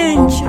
danger.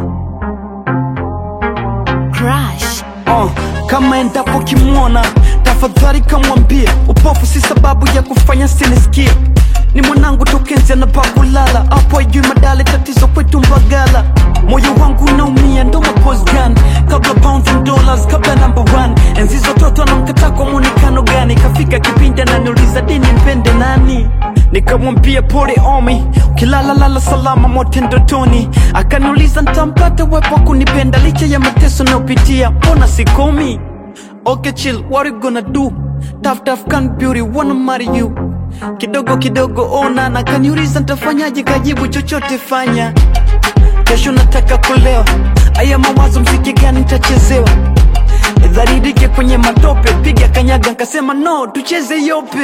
Crash. Kama endapo kimwona tafadhali kamwambie, upofu si sababu ya kufanya sinisikie. Ni mwanangu tokenzi anapakulala, hapo ajui madale tatizo kwetu Mbagala. Moyo wangu unaumia ndo mapose gun, kabla pounds and dollars, kabla number one. Enzizo toto anamkataa kwa muonekano gani, kafika kipindi ananiuliza dini mpende nani. Nikamwambia pole omi, ukilala lala salama mote ndotoni. Akaniuliza nitampata wepo kunipenda licha ya mateso nayopitia, mbona sikomi? Okay chill, what you gonna do? Tough can beauty, wanna marry you. Kidogo kidogo ona na kaniuliza nitafanyaje, kajibu chochote fanya. Kesho nataka kulewa, aya mawazo mziki gani nitachezewa. Dharidike kwenye matope, piga kanyaga nkasema no, tucheze yope.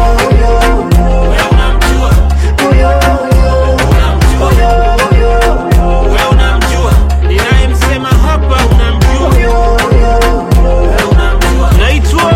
Ninayemsema hapa unamjua. Naitwa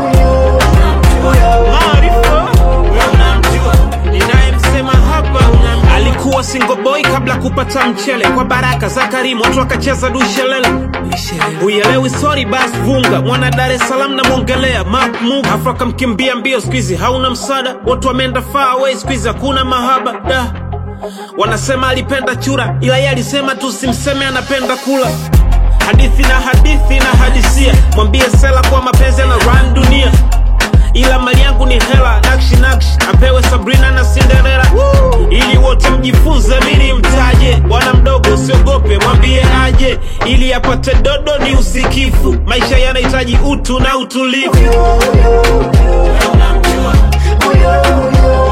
Maarifa. Ninayemsema hapa unamjua. Alikuwa single boy kabla kupata mchele, kwa baraka za Karimu watu wakacheza dushelele. Uyelewi sorry bas vunga, mwana Dar es Salaam na mwongelea Mark Move. Afrika mkimbia mbio squeezy hauna msada, watu wameenda far away squeezy hakuna mahaba da. Wanasema alipenda chura, ila yeye alisema tusimseme anapenda kula. Hadithi na hadisia, mwambie Sela kwa mapenzi na run dunia. Ila mali yangu ni hela, nakshi apewe Sabrina na Cinderella. Ili wote mjifunze mimi mtaje, bwana mdogo usiogope mwambie aje. Ili apate dodo ni usikifu, maisha yanahitaji utu na utulivu.